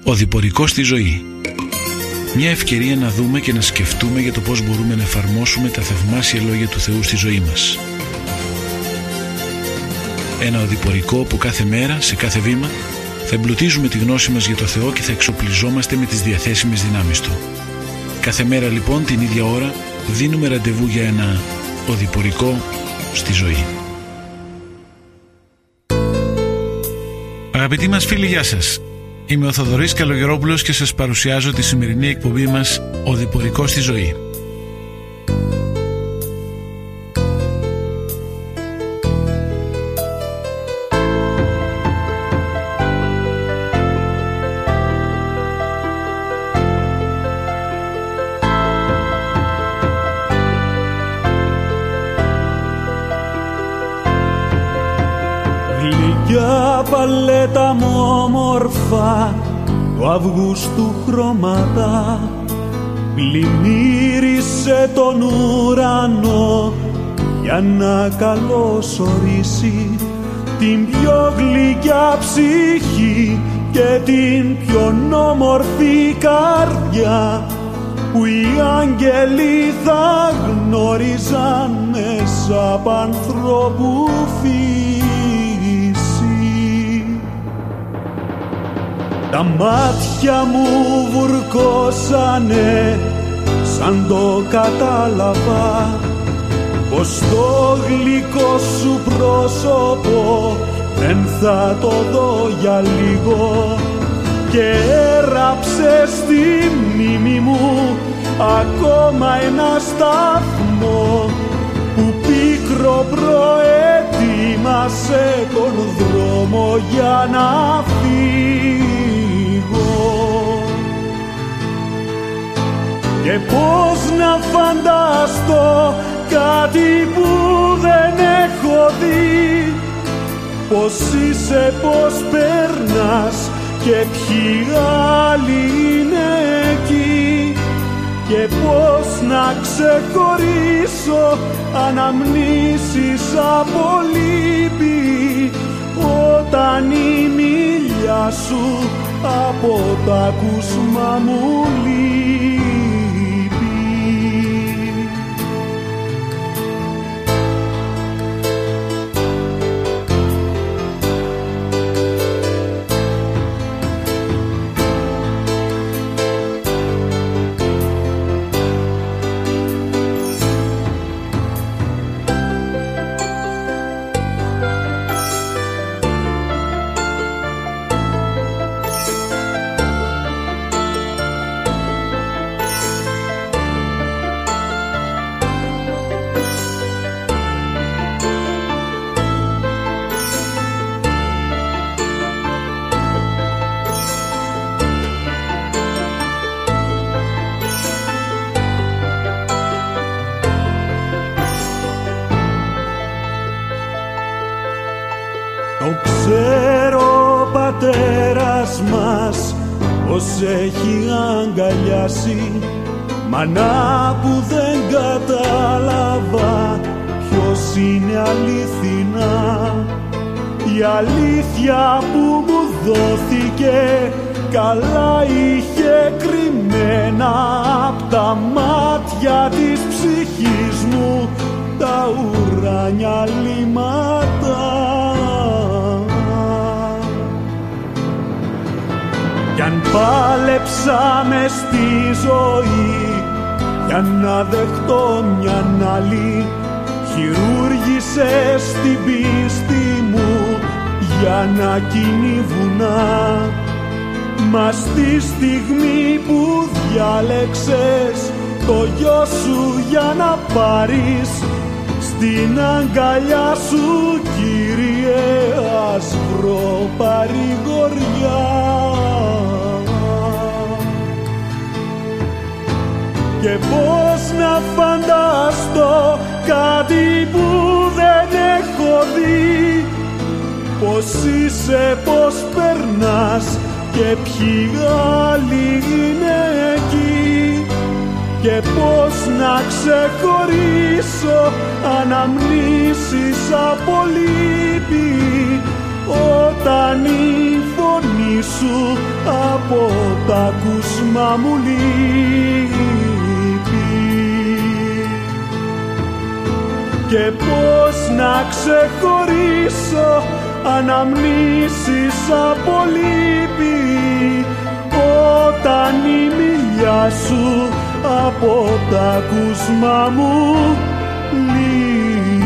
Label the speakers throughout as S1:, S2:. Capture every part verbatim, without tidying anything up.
S1: Οδηπορικό στη ζωή. Μια ευκαιρία να δούμε και να σκεφτούμε για το πώς μπορούμε να εφαρμόσουμε τα θαυμάσια λόγια του Θεού στη ζωή μας. Ένα οδηπορικό που κάθε μέρα, σε κάθε βήμα, θα εμπλουτίζουμε τη γνώση μας για το Θεό και θα εξοπλιζόμαστε με τις διαθέσιμες δυνάμεις Του. Κάθε μέρα λοιπόν την ίδια ώρα δίνουμε ραντεβού για ένα οδηπορικό στη ζωή. Αγαπητοί μας φίλοι, γεια σας. Είμαι ο Θοδωρής Καλογερόπουλος και σας παρουσιάζω τη σημερινή εκπομπή μας «Οδηπορικό στη ζωή».
S2: Γλυκιά παλέτα μου όμορφα του Αυγούστου χρώματα, πλημμύρισε τον ουρανό για να καλωσορίσει την πιο γλυκιά ψυχή και την πιο όμορφη καρδιά που οι άγγελοι θα γνώριζαν μέσα απ' ανθρώπου φύση. Τα μάτια μου βουρκώσανε σαν το κατάλαβα πως το γλυκό σου πρόσωπο δεν θα το δω για λίγο, και έραψε στη μνήμη μου ακόμα ένα σταθμό που πίκρο προετοίμασε τον δρόμο για να φύγω. Και πώς να φανταστώ κάτι που δεν έχω δει, πώς είσαι, πώς περνάς και ποιοι άλλοι είναι εκεί, και πώς να ξεχωρίσω αναμνήσεις από λύπη όταν η μιλιά σου από το ακούσμα μου λείπει. Πως έχει αγκαλιάσει, μανά που δεν κατάλαβα ποιος είναι αληθινά. Η αλήθεια που μου δόθηκε καλά είχε κρυμμένα απ' τα μάτια της ψυχής μου τα ουράνια λύματα. Κι αν πάλεψα μες στη ζωή για να δεχτώ μιαν άλλη, χειρούργησες την πίστη μου για να κινεί βουνά. Μα στη στιγμή που διάλεξες το γιο σου για να πάρεις, στην αγκαλιά σου, Κύριε, ας βρω παρηγοριά. Και πώς να φανταστώ κάτι που δεν έχω δει, πώς είσαι, πώς περνάς και ποιοι άλλοι είναι εκεί, και πώς να ξεχωρίσω αναμνήσεις από λύπη όταν η φωνή φωνή σου από τ' ακούσμα μου λείπει. Και πώς να ξεχωρίσω αναμνήσεις από λύπη, όταν η μιλιά σου από τ' ακούσμα μου λείπει.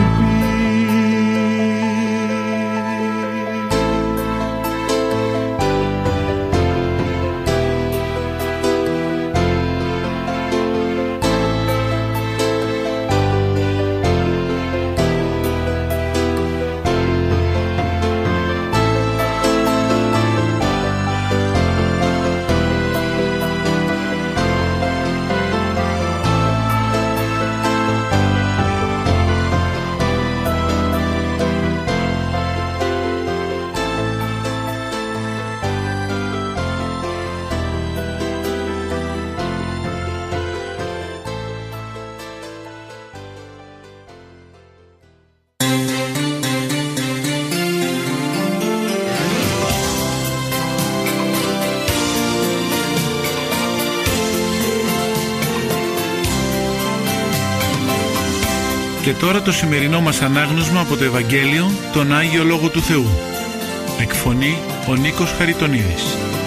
S1: Και τώρα το σημερινό μας ανάγνωσμα από το Ευαγγέλιο, τον Άγιο Λόγο του Θεού. Εκφωνεί ο Νίκος Χαριτονίδης.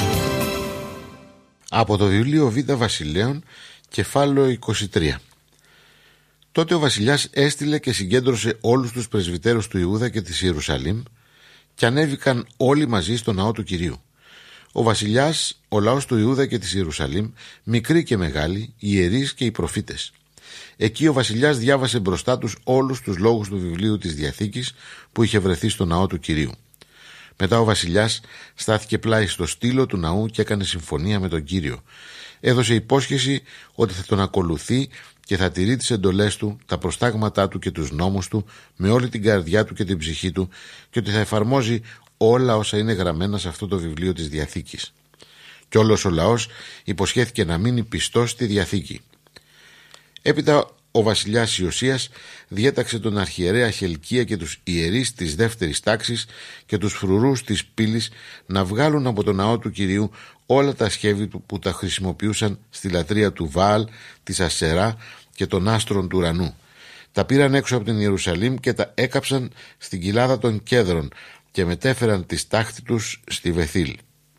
S3: Από το βιβλίο Β' Βασιλέων, κεφάλαιο είκοσι τρία. Τότε ο βασιλιάς έστειλε και συγκέντρωσε όλους τους πρεσβυτέρους του Ιούδα και της Ιερουσαλήμ και ανέβηκαν όλοι μαζί στο ναό του Κυρίου. Ο βασιλιάς, ο λαός του Ιούδα και της Ιερουσαλήμ, μικροί και μεγάλοι, οι ιερείς και οι προφήτες. Εκεί ο βασιλιάς διάβασε μπροστά τους όλους τους λόγους του βιβλίου της Διαθήκης που είχε βρεθεί στο ναό του Κυρίου. Μετά ο βασιλιάς στάθηκε πλάι στο στήλο του ναού και έκανε συμφωνία με τον Κύριο. Έδωσε υπόσχεση ότι θα τον ακολουθεί και θα τηρεί τις εντολές του, τα προστάγματά του και τους νόμους του με όλη την καρδιά του και την ψυχή του και ότι θα εφαρμόζει όλα όσα είναι γραμμένα σε αυτό το βιβλίο της Διαθήκης. Κι όλος ο λαός υποσχέθηκε να μείνει πιστός στη Διαθήκη. Έπειτα ο βασιλιάς Ιωσίας διέταξε τον αρχιερέα Χελκία και τους ιερείς της δεύτερης τάξης και τους φρουρούς της πύλης να βγάλουν από το ναό του Κυρίου όλα τα σχέδια του που τα χρησιμοποιούσαν στη λατρεία του Βάαλ, της Ασερά και των άστρων του ουρανού. Τα πήραν έξω από την Ιερουσαλήμ και τα έκαψαν στην κοιλάδα των Κέδρων και μετέφεραν τη στάχτη τους στη Βεθήλ.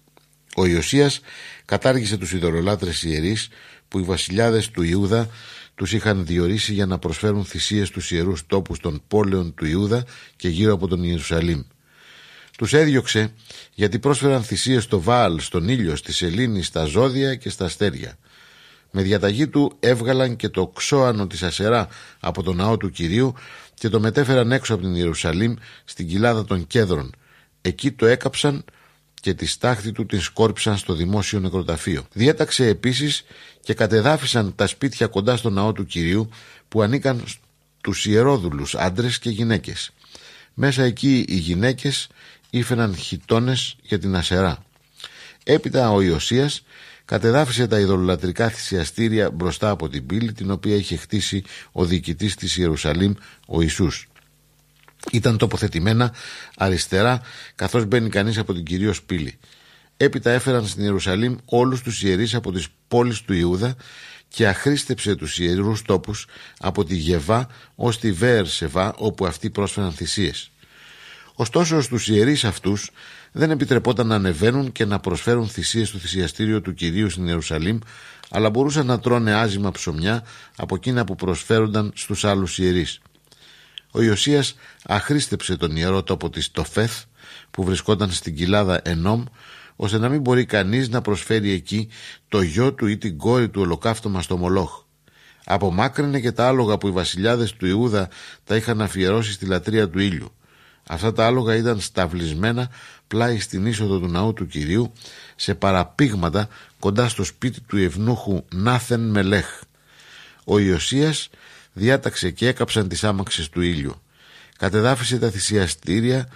S3: Ο Ιωσίας κατάργησε τους ειδωλολάτρες ιερείς που οι βασιλιάδες του Ιούδα τους είχαν διορίσει για να προσφέρουν θυσίες στους ιερούς τόπους των πόλεων του Ιούδα και γύρω από τον Ιερουσαλήμ. Τους έδιωξε γιατί πρόσφεραν θυσίες στο Βάαλ, στον ήλιο, στη σελήνη, στα ζώδια και στα αστέρια. Με διαταγή του έβγαλαν και το ξώανο της Ασερά από το ναό του Κυρίου και το μετέφεραν έξω από την Ιερουσαλήμ στην κοιλάδα των Κέδρων. Εκεί το έκαψαν και τη στάχτη του την σκόρπισαν στο δημόσιο νεκροταφείο. Διέταξε επίσης και κατεδάφισαν τα σπίτια κοντά στο ναό του Κυρίου που ανήκαν στους ιερόδουλους, άντρες και γυναίκες. Μέσα εκεί οι γυναίκες ήφαιναν χιτώνες για την Ασερά. Έπειτα ο Ιωσίας κατεδάφισε τα ειδωλολατρικά θυσιαστήρια μπροστά από την πύλη την οποία είχε χτίσει ο διοικητής της Ιερουσαλήμ, ο Ιησούς. Ήταν τοποθετημένα αριστερά καθώς μπαίνει κανείς από την κυρίως πύλη. Έπειτα έφεραν στην Ιερουσαλήμ όλους τους ιερείς από τις πόλεις του Ιούδα και αχρίστεψε τους ιερούς τόπους από τη Γεβά ως τη Βέερ Σεβά όπου αυτοί πρόσφεραν θυσίες. Ωστόσο στους ιερείς αυτούς δεν επιτρεπόταν να ανεβαίνουν και να προσφέρουν θυσίες στο θυσιαστήριο του Κυρίου στην Ιερουσαλήμ, αλλά μπορούσαν να τρώνε άζυμα ψωμιά από εκείνα που προσφέρονταν στους άλλους ιερείς. Ο Ιωσίας αχρίστεψε τον ιερό τόπο της Τοφέθ που βρισκόταν στην κοιλάδα Ενόμ, ώστε να μην μπορεί κανείς να προσφέρει εκεί το γιο του ή την κόρη του ολοκαύτωμα στο Μολόχ. Απομάκρυνε και τα άλογα που οι βασιλιάδες του Ιούδα τα είχαν αφιερώσει στη λατρεία του ήλιου. Αυτά τα άλογα ήταν σταυλισμένα πλάι στην είσοδο του ναού του Κυρίου σε παραπήγματα κοντά στο σπίτι του ευνούχου Νάθεν Μελέχ. Ο Ιωσίας διάταξε και έκαψαν τις άμαξες του ήλιου. Κατεδάφισε τα θυσιαστήρια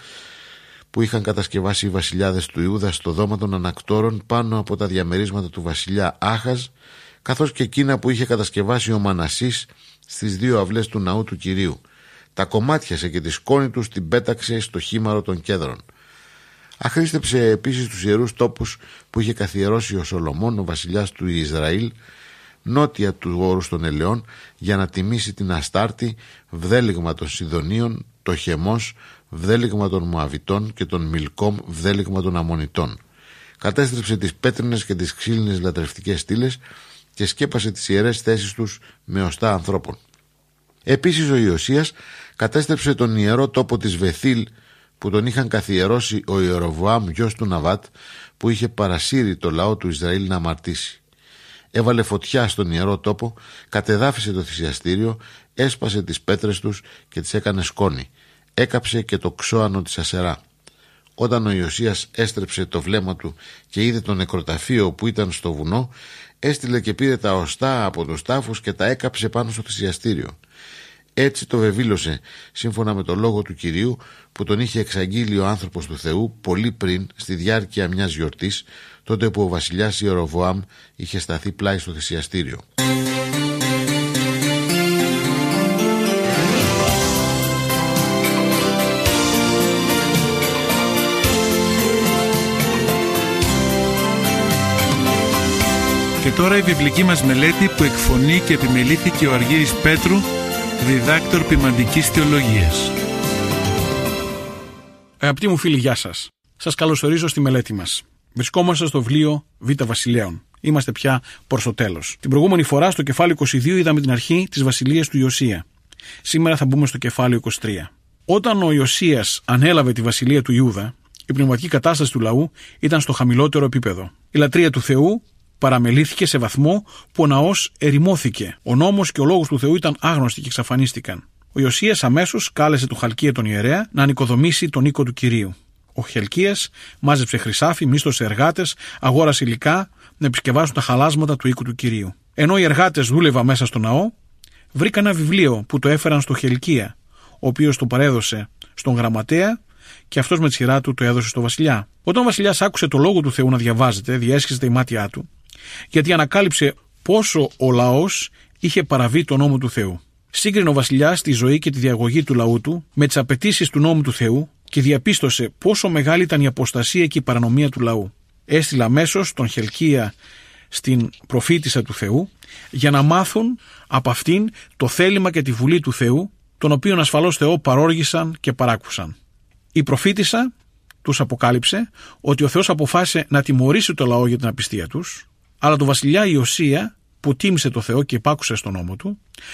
S3: που είχαν κατασκευάσει οι βασιλιάδες του Ιούδα στο δώμα των ανακτόρων πάνω από τα διαμερίσματα του βασιλιά Άχαζ, καθώς και εκείνα που είχε κατασκευάσει ο Μανασής στις δύο αυλές του ναού του Κυρίου. Τα κομμάτιασε και τη σκόνη τους την πέταξε στο χήμαρο των Κέδρων. Αχρίστεψε επίσης τους ιερούς τόπους που είχε καθιερώσει ο Σολομών, ο βασιλιάς του Ισραήλ, νότια του όρους των Ελαιών, για να τιμήσει την Αστάρτη, βδέλιγμα των Σιδωνίων, το Χεμός, βδέλιγμα των Μωαβιτών, και τον Μιλκόμ, βδέλιγμα των Αμμονιτών. Κατέστρεψε τις πέτρινες και τις ξύλινες λατρευτικές στήλες και σκέπασε τις ιερές θέσεις τους με οστά ανθρώπων. Επίσης ο Ιωσίας κατέστρεψε τον ιερό τόπο της Βεθήλ, που τον είχαν καθιερώσει ο Ιεροβοάμ γιος του Ναβάτ, που είχε παρασύρει το λαό του Ισραήλ να αμαρτήσει. Έβαλε φωτιά στον ιερό τόπο, κατεδάφισε το θυσιαστήριο, έσπασε τις πέτρες τους και τις έκανε σκόνη. Έκαψε και το ξώανο της Ασερά. Όταν ο Ιωσίας έστρεψε το βλέμμα του και είδε το νεκροταφείο που ήταν στο βουνό, έστειλε και πήρε τα οστά από τους τάφους και τα έκαψε πάνω στο θυσιαστήριο. Έτσι το βεβήλωσε, σύμφωνα με το λόγο του Κυρίου που τον είχε εξαγγείλει ο άνθρωπος του Θεού πολύ πριν, στη διάρκεια μιας γιορτής, τότε που ο βασιλιάς Ιεροβοάμ είχε σταθεί πλάι στο θυσιαστήριο.
S1: Και τώρα η βιβλική μας μελέτη που εκφωνεί και επιμελήθηκε ο Αργύρης Πέτρου, διδάκτορ ποιμαντικής θεολογίας.
S4: Αγαπητοί μου φίλοι, γεια σας. Σας καλωσορίζω στη μελέτη μας. Βρισκόμαστε στο βιβλίο Β' Βασιλέων. Είμαστε πια προς το τέλος. Την προηγούμενη φορά στο κεφάλαιο είκοσι δύο είδαμε την αρχή της βασιλείας του Ιωσία. Σήμερα θα μπούμε στο κεφάλαιο είκοσι τρία. Όταν ο Ιωσίας ανέλαβε τη βασιλεία του Ιούδα, η πνευματική κατάσταση του λαού ήταν στο χαμηλότερο επίπεδο. Η λατρεία του Θεού παραμελήθηκε σε βαθμό που ο ναός ερημώθηκε. Ο νόμος και ο λόγος του Θεού ήταν άγνωστοι και εξαφανίστηκαν. Ο Ιωσίας αμέσως κάλεσε τον Χαλκία τον ιερέα να ανοικοδομήσει τον οίκο του Κυρίου. Ο Χελκίας μάζεψε χρυσάφι, μίσθωσε εργάτες, αγόρασε υλικά να επισκευάσουν τα χαλάσματα του οίκου του Κυρίου. Ενώ οι εργάτες δούλευαν μέσα στο ναό, βρήκαν ένα βιβλίο που το έφεραν στο Χελκία, ο οποίος το παρέδωσε στον γραμματέα και αυτός με τη σειρά του το έδωσε στο βασιλιά. Όταν ο βασιλιάς άκουσε το λόγο του Θεού να διαβάζεται, διέσχιζε τα ημάτια του, γιατί ανακάλυψε πόσο ο λαός είχε παραβεί τον νόμο του Θεού. Σύγκρινε ο βασιλιάς τη ζωή και τη διαγωγή του λαού του με τις απαιτήσεις του νόμου του Θεού και διαπίστωσε πόσο μεγάλη ήταν η αποστασία και η παρανομία του λαού. Έστειλε αμέσως τον Χελκία στην προφήτισσα του Θεού για να μάθουν από αυτήν το θέλημα και τη βουλή του Θεού, τον οποίον ασφαλώς Θεό παρόργησαν και παράκουσαν. Η προφήτισσα τους αποκάλυψε ότι ο Θεός αποφάσισε να τιμωρήσει το λαό για την απιστία τους, αλλά το βασιλιά Ιωσία, που τίμησε το Θεό και υπάκουσε στον νόμο του,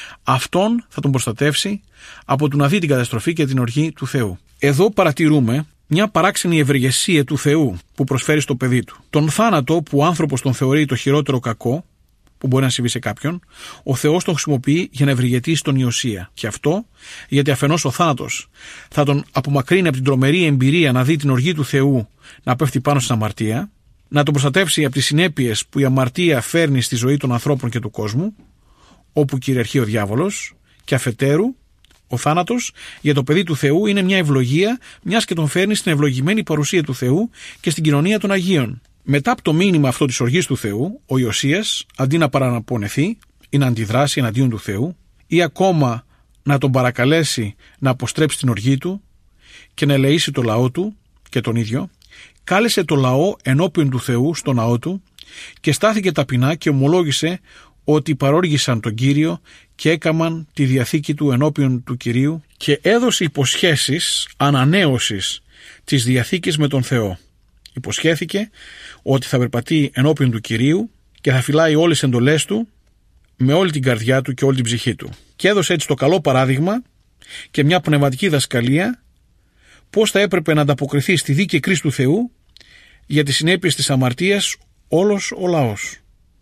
S4: αυτόν θα τον προστατεύσει από το να δει την καταστροφή και την οργή του Θεού. Εδώ παρατηρούμε μια παράξενη ευεργεσία του Θεού που προσφέρει στο παιδί του. Τον θάνατο που ο άνθρωπος τον θεωρεί το χειρότερο κακό που μπορεί να συμβεί σε κάποιον, ο Θεός τον χρησιμοποιεί για να ευεργετήσει τον Ιωσία. Και αυτό γιατί αφενός ο θάνατος θα τον απομακρύνει από την τρομερή εμπειρία να δει την οργή του Θεού να πέφτει πάνω στην αμαρτία, να τον προστατεύσει από τις συνέπειες που η αμαρτία φέρνει στη ζωή των ανθρώπων και του κόσμου, όπου κυριαρχεί ο διάβολος, και αφετέρου ο θάνατος για το παιδί του Θεού είναι μια ευλογία, μιας και τον φέρνει στην ευλογημένη παρουσία του Θεού και στην κοινωνία των Αγίων. Μετά από το μήνυμα αυτό της οργής του Θεού, ο Ιωσίας, αντί να παραπονεθεί ή να αντιδράσει εναντίον του Θεού, ή ακόμα να τον παρακαλέσει να αποστρέψει την οργή του και να ελεήσει το λαό του και τον ίδιο, κάλεσε το λαό ενώπιον του Θεού στο ναό του και στάθηκε ταπεινά και ομολόγησε ότι παρόργησαν τον Κύριο και έκαμαν τη διαθήκη του ενώπιον του Κυρίου και έδωσε υποσχέσεις ανανέωσης της διαθήκης με τον Θεό. Υποσχέθηκε ότι θα περπατεί ενώπιον του Κυρίου και θα φυλάει όλες τις εντολές του με όλη την καρδιά του και όλη την ψυχή του. Και έδωσε έτσι το καλό παράδειγμα και μια πνευματική δασκαλία πώς θα έπρεπε να ανταποκριθεί στη δίκαιη κρίση του Θεού για τις συνέπειες της αμαρτίας όλος ο λαός.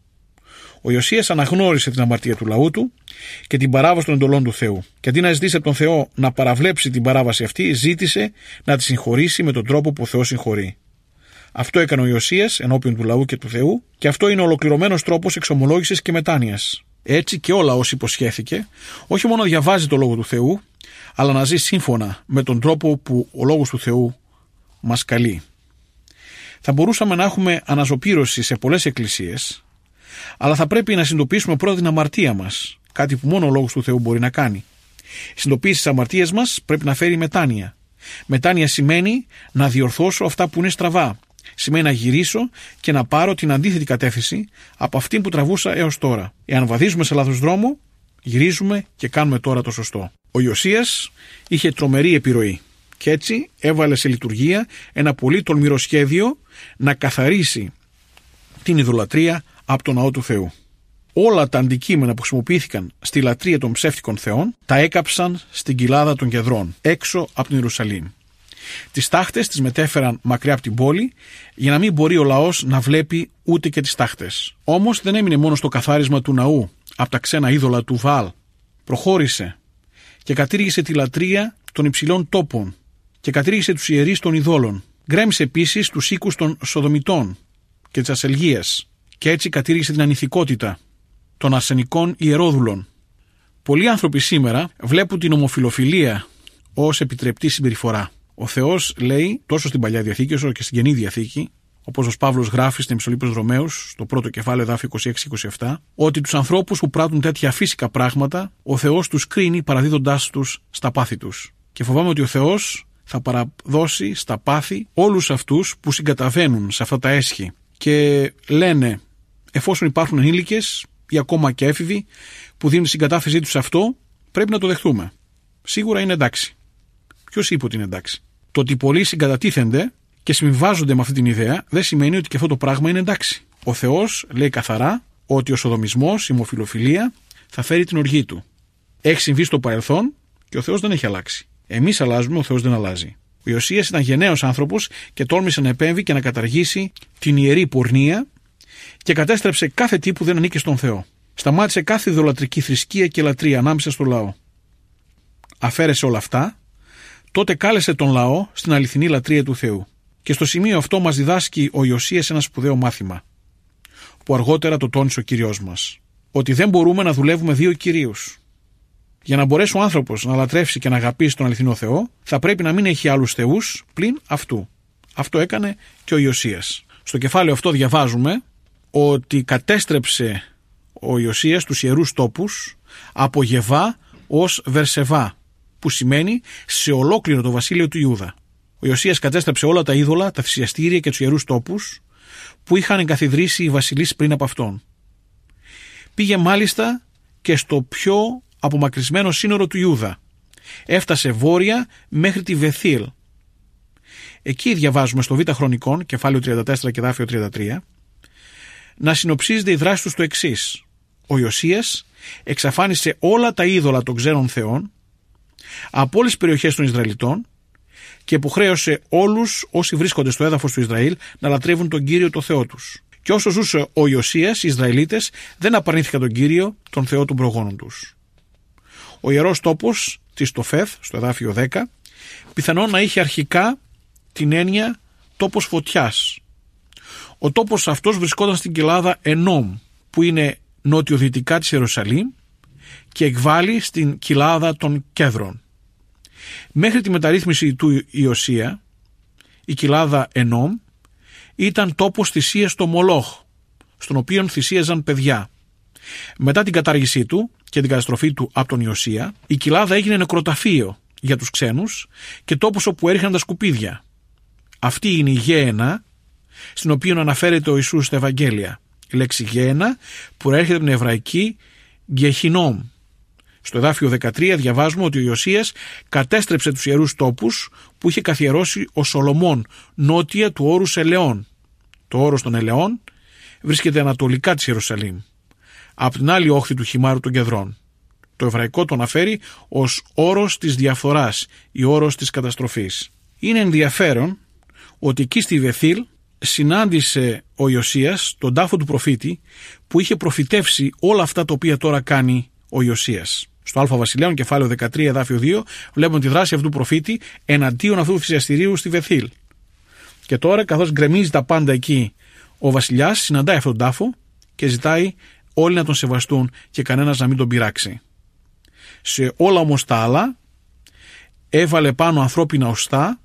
S4: Ο Ιωσίας αναγνώρισε την αμαρτία του λαού του και την παράβαση των εντολών του Θεού. Και αντί να ζητήσει από τον Θεό να παραβλέψει την παράβαση αυτή, ζήτησε να τη συγχωρήσει με τον τρόπο που ο Θεός συγχωρεί. Αυτό έκανε ο Ιωσίας ενώπιον του λαού και του Θεού, και αυτό είναι ο ολοκληρωμένος τρόπος εξομολόγησης και μετάνοιας. Έτσι και ο λαός υποσχέθηκε όχι μόνο να διαβάζει το λόγο του Θεού, αλλά να ζει σύμφωνα με τον τρόπο που ο λόγος του Θεού μας καλεί. Θα μπορούσαμε να έχουμε αναζωπήρωση σε πολλές εκκλησίες, αλλά θα πρέπει να συνειδητοποιήσουμε πρώτα την αμαρτία μας, κάτι που μόνο ο λόγος του Θεού μπορεί να κάνει. Η συνειδητοποίηση της αμαρτίας μας πρέπει να φέρει μετάνοια. Μετάνοια σημαίνει να διορθώσω αυτά που είναι στραβά. Σημαίνει να γυρίσω και να πάρω την αντίθετη κατεύθυνση από αυτή που τραβούσα έως τώρα. Εάν βαδίζουμε σε λάθος δρόμο, γυρίζουμε και κάνουμε τώρα το σωστό. Ο Ιωσίας είχε τρομερή επιρροή και έτσι έβαλε σε λειτουργία ένα πολύ τολμηρό σχέδιο να καθαρίσει την ειδωλατρία από τον ναό του Θεού. Όλα τα αντικείμενα που χρησιμοποιήθηκαν στη λατρεία των ψεύτικων θεών τα έκαψαν στην κοιλάδα των Κεδρών, έξω από την Ιερουσαλήμ. Τις τάχτες τις μετέφεραν μακριά από την πόλη για να μην μπορεί ο λαός να βλέπει ούτε και τις τάχτες. Όμως δεν έμεινε μόνο στο καθάρισμα του ναού από τα ξένα είδωλα του Βαάλ. Προχώρησε και κατήργησε τη λατρεία των υψηλών τόπων και κατήργησε τους ιερείς των ειδόλων. Γκρέμισε επίσης τους οίκους των Σοδομιτών και της Ασελγίας και έτσι κατήργησε την ανηθικότητα των αρσενικών ιερόδουλων. Πολλοί άνθρωποι σήμερα βλέπουν την ομοφυλοφιλία ως επιτρεπτή συμπεριφορά. Ο Θεός λέει τόσο στην Παλιά Διαθήκη όσο και στην Καινή Διαθήκη, όπως ο Παύλος γράφει στην Επιστολή προς Ρωμαίους, στο πρώτο κεφάλαιο εδάφιο είκοσι έξι είκοσι επτά, ότι τους ανθρώπους που πράττουν τέτοια φύσικα πράγματα, ο Θεός τους κρίνει παραδίδοντάς τους στα πάθη τους. Και φοβάμαι ότι ο Θεός θα παραδώσει στα πάθη όλους αυτούς που συγκαταβαίνουν σε αυτά τα έσχη και λένε, εφόσον υπάρχουν ενήλικες ή ακόμα και έφηβοι που δίνουν συγκατάθεσή τους σε αυτό, πρέπει να το δεχτούμε. Σίγουρα είναι εντάξει. Ποιος είπε ότι είναι εντάξει? Το ότι πολλοί συγκατατίθενται και συμβιβάζονται με αυτή την ιδέα δεν σημαίνει ότι και αυτό το πράγμα είναι εντάξει. Ο Θεός λέει καθαρά ότι ο σοδομισμός, η ομοφυλοφιλία θα φέρει την οργή του. Έχει συμβεί στο παρελθόν και ο Θεός δεν έχει αλλάξει. Εμείς αλλάζουμε, ο Θεός δεν αλλάζει. Ο Ιωσίας ήταν γενναίος άνθρωπος και τόλμησε να επέμβει και να καταργήσει την ιερή πορνεία και κατέστρεψε κάθε τι που δεν ανήκε στον Θεό. Σταμάτησε κάθε ιδωλατρική θρησκεία και λατρεία ανάμεσα στο λαό. Αφαίρεσε όλα αυτά, τότε κάλεσε τον λαό στην αληθινή λατρεία του Θεού. Και στο σημείο αυτό μας διδάσκει ο Ιωσίας ένα σπουδαίο μάθημα, που αργότερα το τόνισε ο Κύριος μας. Ότι δεν μπορούμε να δουλεύουμε δύο κυρίους. Για να μπορέσει ο άνθρωπος να λατρεύσει και να αγαπήσει τον αληθινό Θεό, θα πρέπει να μην έχει άλλους θεούς πλην αυτού. Αυτό έκανε και ο Ιωσίας. Στο κεφάλαιο αυτό διαβάζουμε ότι κατέστρεψε ο Ιωσίας τους ιερούς τόπους από Γεβά ως Βερσεβά, που σημαίνει σε ολόκληρο το βασίλειο του Ιούδα. Ο Ιωσίας κατέστρεψε όλα τα είδωλα, τα θυσιαστήρια και τους ιερούς τόπους που είχαν εγκαθιδρύσει οι βασιλείς πριν από αυτόν. Πήγε μάλιστα και στο πιο απομακρυσμένο σύνορο του Ιούδα. Έφτασε βόρεια μέχρι τη Βεθήλ. Εκεί διαβάζουμε στο Β' Χρονικών, κεφάλαιο τριάντα τέσσερα και εδάφιο τριάντα τρία, να συνοψίζεται η δράση του στο εξής. Ο Ιωσίας εξαφάνισε όλα τα είδωλα των ξένων θεών από όλες τις περιοχές των Ισραηλιτών και υποχρέωσε όλους όσοι βρίσκονται στο έδαφος του Ισραήλ να λατρεύουν τον Κύριο το Θεό τους. Και όσο ζούσε ο Ιωσίας, οι Ισραηλίτες δεν απαρνήθηκαν τον Κύριο, τον Θεό των προγόνων τους. Ο ιερός τόπος της Τοφέθ, στο εδάφιο δέκα, πιθανόν να είχε αρχικά την έννοια τόπος φωτιάς. Ο τόπος αυτός βρισκόταν στην κοιλάδα Ενόμ, που είναι νότιο-δυτικά της Ιερουσαλήμ και εκβάλλει στην κοιλάδα των Κέδρων. Μέχρι τη μεταρρύθμιση του Ιωσία, η κοιλάδα Ενόμ ήταν τόπος θυσίας στο Μολόχ, στον οποίο θυσίαζαν παιδιά. Μετά την κατάργησή του και την καταστροφή του από τον Ιωσία, η κοιλάδα έγινε νεκροταφείο για τους ξένους και τόπος όπου έριχναν τα σκουπίδια. Αυτή είναι η γέενα, στην οποία αναφέρεται ο Ιησούς στα Ευαγγέλια. Η λέξη γέενα προέρχεται από την εβραϊκή γκεχινόμ. Στο εδάφιο δεκατρία διαβάζουμε ότι ο Ιωσίας κατέστρεψε τους ιερούς τόπους που είχε καθιερώσει ο Σολομών νότια του όρους Ελαιών. Το όρος των Ελαιών βρίσκεται ανατολικά της Ιερουσαλήμ, από την άλλη όχθη του χυμάρου των Κεδρών. Το εβραϊκό το αναφέρει ως όρος της διαφθοράς ή όρος της καταστροφής. Είναι ενδιαφέρον ότι εκεί στη Βεθήλ συνάντησε ο Ιωσίας τον τάφο του προφήτη που είχε προφητεύσει όλα αυτά τα οποία τώρα κάνει ο Ιωσίας. Στο Α Βασιλέων, κεφάλαιο δεκατρία, εδάφιο δύο, βλέπουμε τη δράση αυτού του προφήτη εναντίον αυτού του θυσιαστηρίου στη Βεθήλ. Και τώρα, καθώς γκρεμίζει τα πάντα εκεί, ο βασιλιάς συναντάει αυτόν τον τάφο και ζητάει όλοι να τον σεβαστούν και κανένας να μην τον πειράξει. Σε όλα όμως τα άλλα έβαλε πάνω ανθρώπινα οστά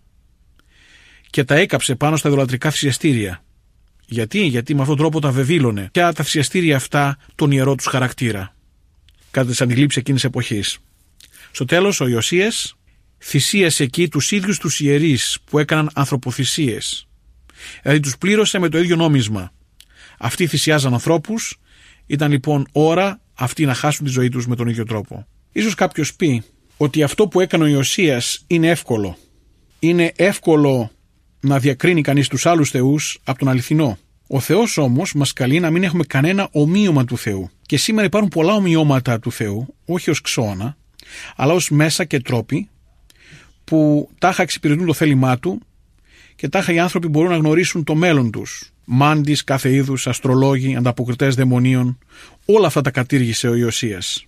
S4: και τα έκαψε πάνω στα ιδωλατρικά θυσιαστήρια. Γιατί, γιατί με αυτόν τον τρόπο τα βεβήλωνε και τα θυσιαστήρια αυτά τον ιερό τους χαρακτήρα, κατά τις αντιλήψεις εκείνης εποχής. Στο τέλος, ο Ιωσίας θυσίασε εκεί τους ίδιους τους ιερείς που έκαναν ανθρωποθυσίες. Δηλαδή τους πλήρωσε με το ίδιο νόμισμα. Αυτοί θυσιάζαν ανθρώπους, ήταν λοιπόν ώρα αυτοί να χάσουν τη ζωή τους με τον ίδιο τρόπο. Ίσως κάποιος πει ότι αυτό που έκανε ο Ιωσίας είναι εύκολο. Είναι εύκολο να διακρίνει κανείς τους άλλους θεούς από τον αληθινό. Ο Θεός όμως μας καλεί να μην έχουμε κανένα ομοίωμα του Θεού. Και σήμερα υπάρχουν πολλά ομοιώματα του Θεού, όχι ως ξώνα, αλλά ως μέσα και τρόποι που τάχα εξυπηρετούν το θέλημά του και τάχα οι άνθρωποι μπορούν να γνωρίσουν το μέλλον τους. Μάντις κάθε είδους, αστρολόγοι, ανταποκριτές δαιμονίων, όλα αυτά τα κατήργησε ο Ιωσίας.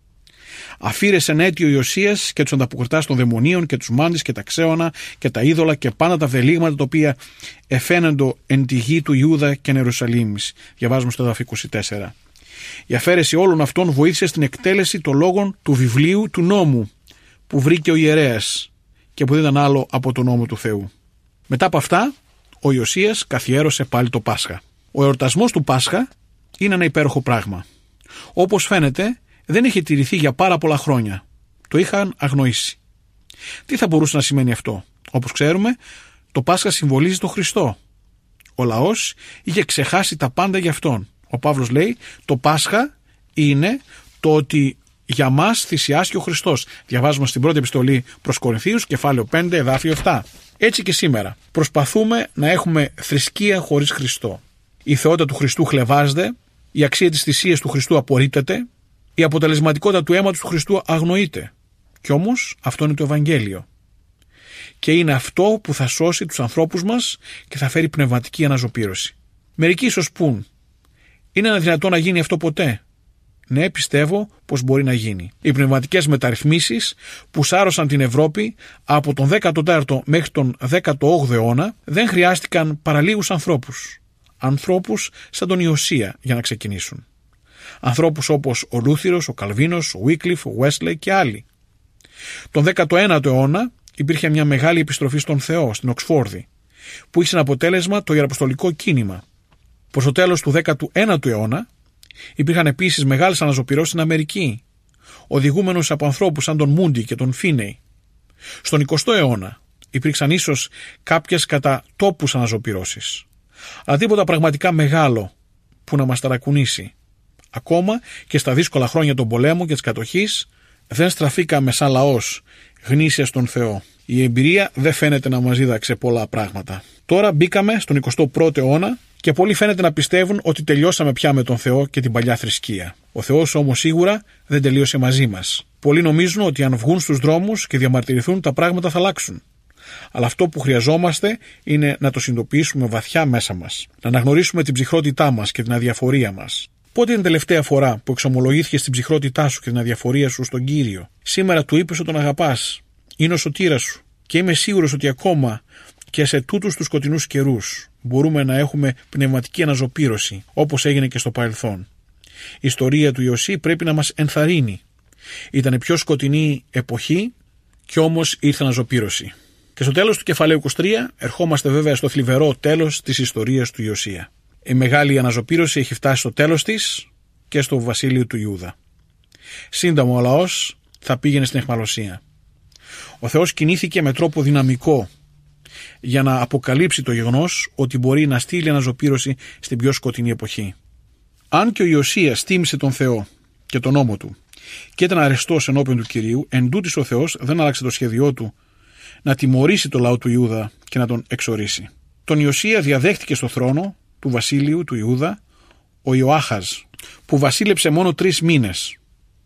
S4: Αφήρεσε εν έτη ο Ιωσίας και τους ανταποκριτάς των δαιμονίων και τους μάντις και τα ξέωνα και τα είδωλα και πάντα τα βδελίγματα τα οποία εφαίνοντο εν τη γη του Ιούδα και Ιερουσαλήμης. Διαβάζουμε στο εδάφιο είκοσι τέσσερα. Η αφαίρεση όλων αυτών βοήθησε στην εκτέλεση των λόγων του βιβλίου του νόμου που βρήκε ο ιερέας και που δεν ήταν άλλο από τον νόμο του Θεού. Μετά από αυτά, ο Ιωσίας καθιέρωσε πάλι το Πάσχα. Ο εορτασμός του Πάσχα είναι ένα υπέροχο πράγμα. Όπως φαίνεται, δεν είχε τηρηθεί για πάρα πολλά χρόνια. Το είχαν αγνοήσει. Τι θα μπορούσε να σημαίνει αυτό? Όπως ξέρουμε, το Πάσχα συμβολίζει τον Χριστό. Ο λαός είχε ξεχάσει τα πάντα για αυτόν. Ο Παύλος λέει, το Πάσχα είναι το ότι για μας θυσιάστηκε ο Χριστός. Διαβάζουμε στην πρώτη επιστολή προς Κορινθίους, κεφάλαιο πέντε, εδάφιο επτά. Έτσι και σήμερα προσπαθούμε να έχουμε θρησκεία χωρίς Χριστό. Η θεότητα του Χριστού χλευάζεται, η αξία της θυσίας του Χριστού απορρίπτεται, η αποτελεσματικότητα του αίματος του Χριστού αγνοείται. Κι όμως αυτό είναι το Ευαγγέλιο. Και είναι αυτό που θα σώσει τους ανθρώπους μας και θα φέρει πνευματική αναζωπήρωση. Μερικοί ίσως πούν, είναι ένα δυνατό να γίνει αυτό ποτέ? Ναι, πιστεύω πως μπορεί να γίνει. Οι πνευματικές μεταρρυθμίσεις που σάρωσαν την Ευρώπη από τον δέκατο τέταρτο μέχρι τον δέκατο όγδοο αιώνα δεν χρειάστηκαν παρά λίγους ανθρώπους. Ανθρώπους σαν τον Ιωσία για να ξεκινήσουν. Ανθρώπους όπως ο Λούθυρος, ο Καλβίνος, ο Βίκλιφ, ο Βέσλεϊ και άλλοι. Τον δέκατο ένατο αιώνα υπήρχε μια μεγάλη επιστροφή στον Θεό, στην Οξφόρδη, που είχε σαν αποτέλεσμα το ιεραποστολικό κίνημα. Προς το τέλος του δέκατου ένατου αιώνα υπήρχαν επίσης μεγάλες αναζωπυρώσεις στην Αμερική, οδηγούμενους από ανθρώπους σαν τον Μούντι και τον Φίνεϊ. Στον εικοστό αιώνα υπήρξαν ίσως κάποιες κατά τόπους αναζωπυρώσεις, αλλά τίποτα πραγματικά μεγάλο που να μας ταρακουνήσει. Ακόμα και στα δύσκολα χρόνια των πολέμων και της κατοχής δεν στραφήκαμε σαν λαός γνήσια στον Θεό. Η εμπειρία δεν φαίνεται να μας δίδαξε πολλά πράγματα. Τώρα μπήκαμε στον εικοστό πρώτο αιώνα και πολλοί φαίνεται να πιστεύουν ότι τελειώσαμε πια με τον Θεό και την παλιά θρησκεία. Ο Θεός όμως σίγουρα δεν τελείωσε μαζί μας. Πολλοί νομίζουν ότι αν βγουν στους δρόμους και διαμαρτυρηθούν τα πράγματα θα αλλάξουν. Αλλά αυτό που χρειαζόμαστε είναι να το συνειδητοποιήσουμε βαθιά μέσα μας. Να αναγνωρίσουμε την ψυχρότητά μας και την αδιαφορία μας. Πότε είναι η τελευταία φορά που εξομολογήθηκες την ψυχρότητά σου και την αδιαφορία σου στον Κύριο? Σήμερα του είπες ότι τον αγαπάς. Είναι ο σωτήρας σου. Και είμαι σίγουρος ότι ακόμα και σε τούτους τους σκοτεινούς καιρούς μπορούμε να έχουμε πνευματική αναζωπήρωση, όπως έγινε και στο παρελθόν. Η ιστορία του Ιωσή πρέπει να μας ενθαρρύνει. Ήταν η πιο σκοτεινή εποχή και όμως ήρθε αναζωπήρωση. Και στο τέλος του κεφαλαίου είκοσι τρία ερχόμαστε βέβαια στο θλιβερό τέλος της ιστορίας του Ιωσία. Η μεγάλη αναζωπήρωση έχει φτάσει στο τέλος της και στο βασίλειο του Ιούδα. Σύντομα ο λαός θα πήγαινε στην αιχμαλωσία. Ο Θεός κινήθηκε με τρόπο δυναμικό για να αποκαλύψει το γεγονός ότι μπορεί να στείλει αναζωπήρωση στην πιο σκοτεινή εποχή. Αν και ο Ιωσίας τίμησε τον Θεό και τον νόμο του και ήταν αρεστός ενώπιον του Κυρίου, εντούτοις ο Θεός δεν άλλαξε το σχέδιό του να τιμωρήσει το λαό του Ιούδα και να τον εξορίσει. Τον Ιωσία διαδέχτηκε στο θρόνο του βασίλειου του Ιούδα ο Ιωάχαζ, που βασίλεψε μόνο τρεις μήνες.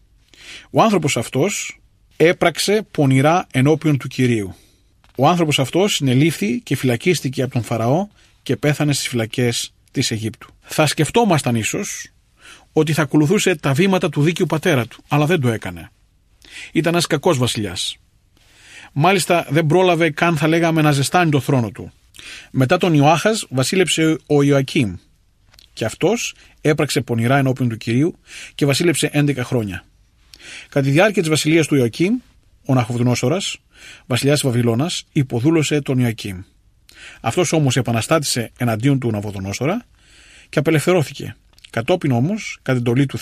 S4: Ο άνθρωπος αυτός έπραξε πονηρά ενώπιον του Κυρίου. Ο άνθρωπος αυτός συνελήφθη και φυλακίστηκε από τον Φαραώ και πέθανε στις φυλακές της Αιγύπτου. Θα σκεφτόμασταν ίσως ότι θα ακολουθούσε τα βήματα του δίκαιου πατέρα του, αλλά δεν το έκανε. Ήταν ένας κακός βασιλιάς. Μάλιστα δεν πρόλαβε καν, θα λέγαμε, να ζεστάνει το θρόνο του. Μετά τον Ιωάχαζ βασίλεψε ο Ιωακίμ και αυτός έπραξε πονηρά ενώπιον του Κυρίου και βασίλεψε έντεκα χρόνια. Κατά τη διάρκεια της βασιλείας του Ιωακίμ, ο Ναχοβδονόσορας, βασιλιάς της Βαβυλώνας, υποδούλωσε τον Ιωακίμ. Αυτός όμως επαναστάτησε εναντίον του Ναβοδονόσορα και απελευθερώθηκε. Κατόπιν όμως, κατά την εντολή του Θεού,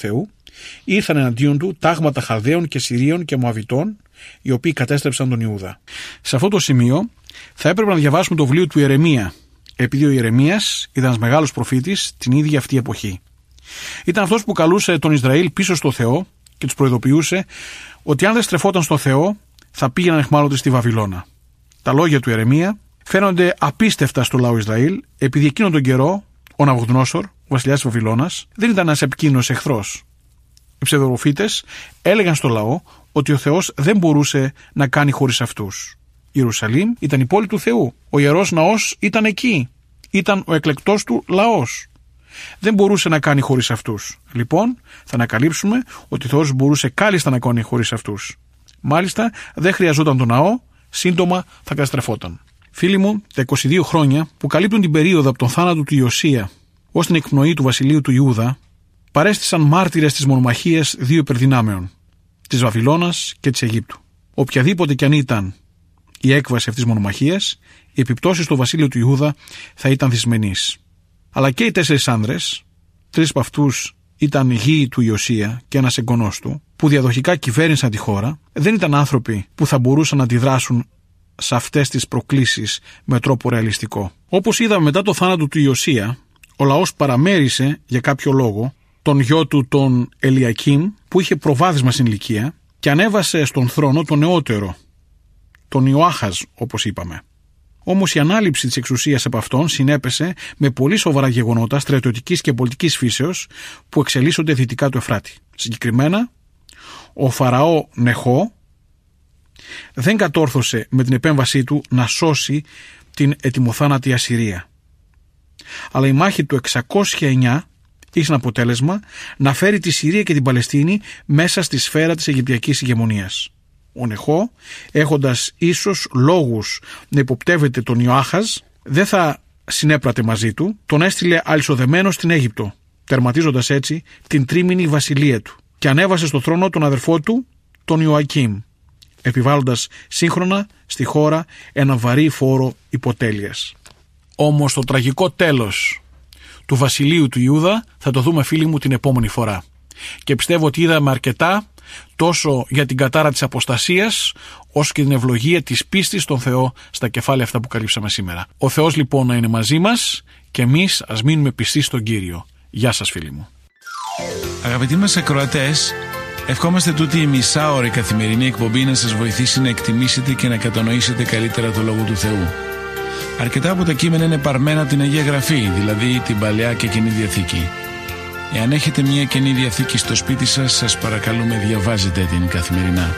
S4: ήρθαν εναντίον του τάγματα Χαλδαίων και Συρίων και Μωαβιτών, οι οποίοι κατέστρεψαν τον Ιούδα. Σε αυτό το σημείο θα έπρεπε να διαβάσουμε το βιβλίο του Ιερεμία, επειδή ο Ιερεμίας ήταν ένας μεγάλος προφήτης την ίδια αυτή εποχή. Ήταν αυτός που καλούσε τον Ισραήλ πίσω στο Θεό και τους προειδοποιούσε ότι αν δεν στρεφόταν στο Θεό θα πήγαιναν εχμάλωτοι στη Βαβυλώνα. Τα λόγια του Ιερεμία φαίνονται απίστευτα στο λαό Ισραήλ, επειδή εκείνον τον καιρό ο Ναβουχδονόσορ, ο βασιλιάς της Βαβυλώνας, δεν ήταν ένας επικίνδυνος εχθρός. Οι ψευδοπροφήτες έλεγαν στο λαό ότι ο Θεός δεν μπορούσε να κάνει χωρίς αυτούς. Η Ιερουσαλήμ ήταν η πόλη του Θεού. Ο Ιερός Ναός ήταν εκεί. Ήταν ο εκλεκτός του λαός. Δεν μπορούσε να κάνει χωρίς αυτούς. Λοιπόν, θα ανακαλύψουμε ότι ο Θεός μπορούσε κάλλιστα να κάνει χωρίς αυτούς. Μάλιστα, δεν χρειαζόταν τον ναό, σύντομα θα καταστρεφόταν. Φίλοι μου, τα είκοσι δύο χρόνια που καλύπτουν την περίοδο από τον θάνατο του Ιωσία ως την εκπνοή του βασιλείου του Ιούδα, παρέστησαν μάρτυρες της μονομαχίας δύο υπερδυνάμεων, της Βαβυλώνας και της Αιγύπτου. Οποιαδήποτε κι αν ήταν η έκβαση αυτής της μονομαχίας, οι επιπτώσεις στο βασίλειο του Ιούδα θα ήταν δυσμενείς. Αλλά και οι τέσσερις άνδρες, τρεις από αυτούς ήταν γη του Ιωσία και ένας εγγονός του, που διαδοχικά κυβέρνησαν τη χώρα, δεν ήταν άνθρωποι που θα μπορούσαν να αντιδράσουν σε αυτές τις προκλήσεις με τρόπο ρεαλιστικό. Όπως είδαμε μετά το θάνατο του Ιωσία, ο λαός παραμέρισε για κάποιο λόγο τον γιο του τον Ελιακίμ, που είχε προβάδισμα στην ηλικία, και ανέβασε στον θρόνο τον νεότερο, τον Ιωάχαζ όπως είπαμε. Όμως η ανάληψη της εξουσίας από αυτόν συνέπεσε με πολύ σοβαρά γεγονότα στρατιωτικής και πολιτικής φύσεως που εξελίσσονται δυτικά του Εφράτη. Συγκεκριμένα, ο Φαραώ Νεχώ δεν κατόρθωσε με την επέμβασή του να σώσει την ετοιμοθάνατη Ασσυρία. Αλλά η μάχη του εξακόσια εννιά είχε σαν αποτέλεσμα να φέρει τη Συρία και την Παλαιστίνη μέσα στη σφαίρα της Αιγυπτιακής ηγεμονίας. Ο Νεχώ, έχοντας ίσως λόγους να υποπτεύεται τον Ιωάχαζ, δεν θα συνέπρατε μαζί του, τον έστειλε αλυσοδεμένο στην Αίγυπτο, τερματίζοντας έτσι την τρίμηνη βασιλεία του, και ανέβασε στο θρόνο τον αδερφό του, τον Ιωακίμ, επιβάλλοντας σύγχρονα στη χώρα ένα βαρύ φόρο υποτέλειας. Όμως το τραγικό τέλος του βασιλείου του Ιούδα θα το δούμε, φίλοι μου, την επόμενη φορά. Και πιστεύω ότι είδαμε αρκετά τόσο για την κατάρα της αποστασίας όσο και την ευλογία της πίστης στον Θεό στα κεφάλαια αυτά που καλύψαμε σήμερα. Ο Θεός λοιπόν να είναι μαζί μας και εμείς ας μείνουμε πιστοί στον Κύριο. Γεια σας, φίλοι μου.
S5: Αγαπητοί μας ακροατές, ευχόμαστε τούτη η μισάωρη καθημερινή εκπομπή να σας βοηθήσει να εκτιμήσετε και να κατανοήσετε καλύτερα το Λόγο του Θεού. Αρκετά από τα κείμενα είναι παρμένα από την Αγία Γραφή, δηλαδή την Παλαιά και Καινή Διαθήκη. Εάν έχετε μια Καινή Διαθήκη στο σπίτι σας, σας παρακαλούμε διαβάζετε την καθημερινά.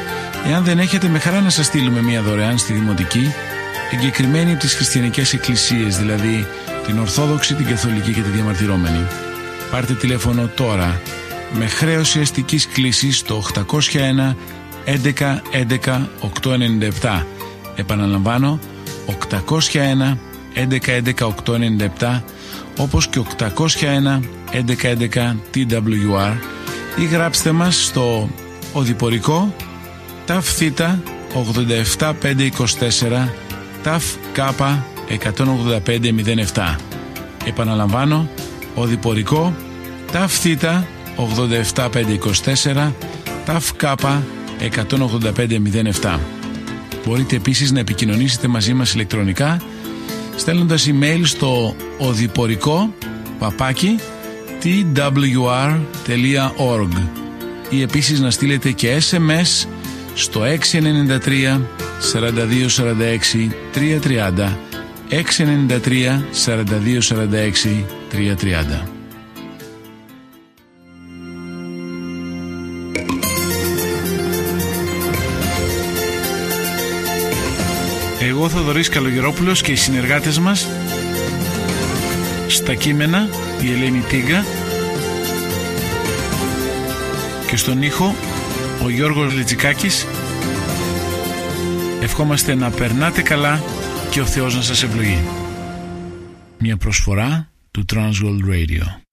S5: Εάν δεν έχετε, με χαρά να σας στείλουμε μια δωρεάν στη Δημοτική, εγκεκριμένη από τις χριστιανικές εκκλησίες, δηλαδή την Ορθόδοξη, την Καθολική και τη Διαμαρτυρόμενη. Πάρτε τηλέφωνο τώρα με χρέωση αστικής κλήσης στο οκτακόσια ένα έντεκα έντεκα οκτακόσια ενενήντα επτά. Επαναλαμβάνω, οκτακόσια ένα έντεκα έντεκα οκτακόσια ενενήντα επτά, όπως και οκτακόσια ένα έντεκα έντεκα τι ντάμπλιου αρ, ή γράψτε μας στο οδηπορικό ταφ θήτα ογδόντα επτά πεντακόσια είκοσι τέσσερα ταφ κάπα εκατόν ογδόντα πέντε μηδέν επτά. Επαναλαμβάνω, οδηπορικό ταφ θήτα ογδόντα επτά πεντακόσια είκοσι τέσσερα ταφ κάπα εκατόν ογδόντα πέντε μηδέν επτά. Μπορείτε επίσης να επικοινωνήσετε μαζί μας ηλεκτρονικά στέλνοντας email στο οδηπορικό παπάκι τι ντάμπλιου αρ τελεία οργκ ή επίσης να στείλετε και ες εμ ες στο έξι εννιά τρία σαράντα δύο σαράντα έξι τριακόσια τριάντα, έξι εννιά τρία σαράντα δύο σαράντα έξι τριακόσια τριάντα. Εγώ, Θοδωρής Καλογερόπουλος, και οι συνεργάτες μας στα κείμενα, η Ελένη Τίγκα, και στον ήχο ο Γιώργος Λιτζικάκης, ευχόμαστε να περνάτε καλά και ο Θεός να σας ευλογεί. Μια προσφορά του Transworld Radio.